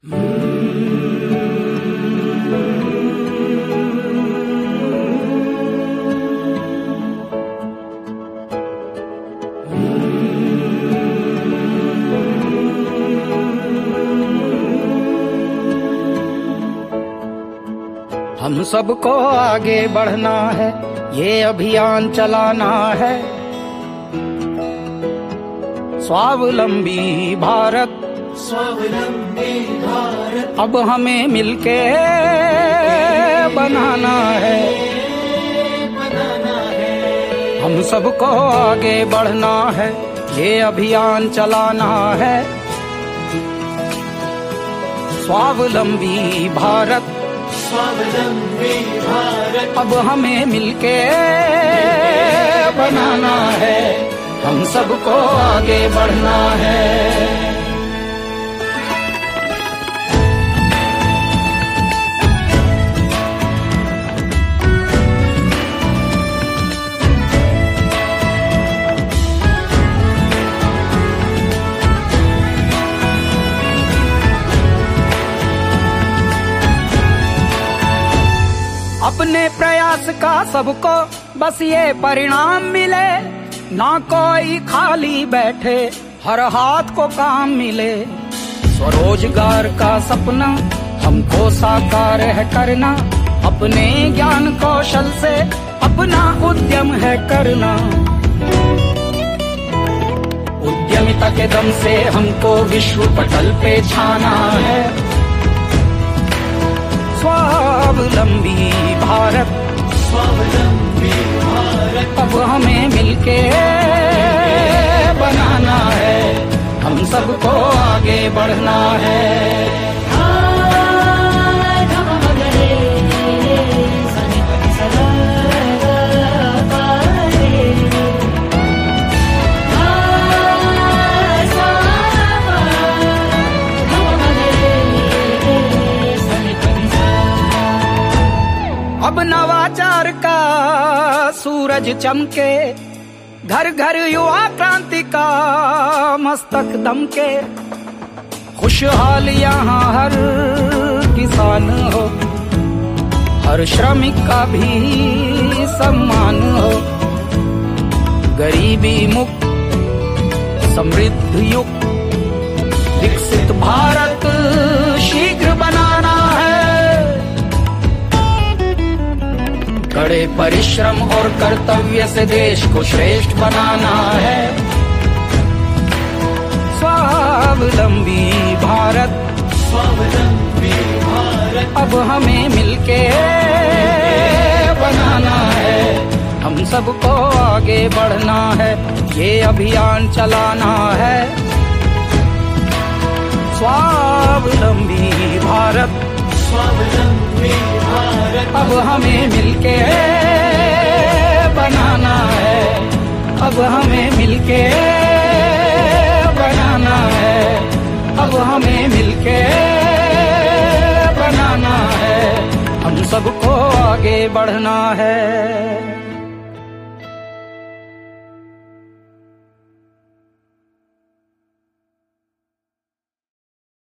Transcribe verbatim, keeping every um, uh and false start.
हम सबको आगे बढ़ना है, ये अभियान चलाना है। स्वावलंबी भारत, स्वावलंबी भारत अब हमें मिलके बनाना है, बनाना है। हम सबको आगे बढ़ना है, ये अभियान चलाना है। स्वावलंबी भारत, स्वावलंबी भारत अब हमें मिलके बनाना है, हम सबको आगे बढ़ना है। अपने प्रयास का सबको बस ये परिणाम मिले, ना कोई खाली बैठे, हर हाथ को काम मिले। स्वरोजगार का सपना हमको साकार है करना, अपने ज्ञान कौशल से अपना उद्यम है करना। उद्यमिता के दम से हमको विश्व पटल पे छाना है। स्वावलंबी भारत, स्वावलंबी भारत अब हमें मिलके बनाना है, हम सबको आगे बढ़ना है। अब नवाचार का सूरज चमके, घर घर युवा क्रांति का मस्तक दमके। खुशहाल यहाँ हर किसान हो, हर श्रमिक का भी सम्मान हो। गरीबी मुक्त समृद्ध युक्त विकसित भारत शीघ्र बनाना है। कड़े परिश्रम और कर्तव्य से देश को श्रेष्ठ बनाना है। स्वावलंबी भारत, स्वावलंबी भारत अब हमें मिलके बनाना है, हम सबको आगे बढ़ना है, ये अभियान चलाना है। स्वावलंबी भारत, स्वावलंबी भारत अब हमें मिलके बनाना है, अब हमें मिलके बनाना है, अब हमें मिलके बनाना है, हम सबको आगे बढ़ना है।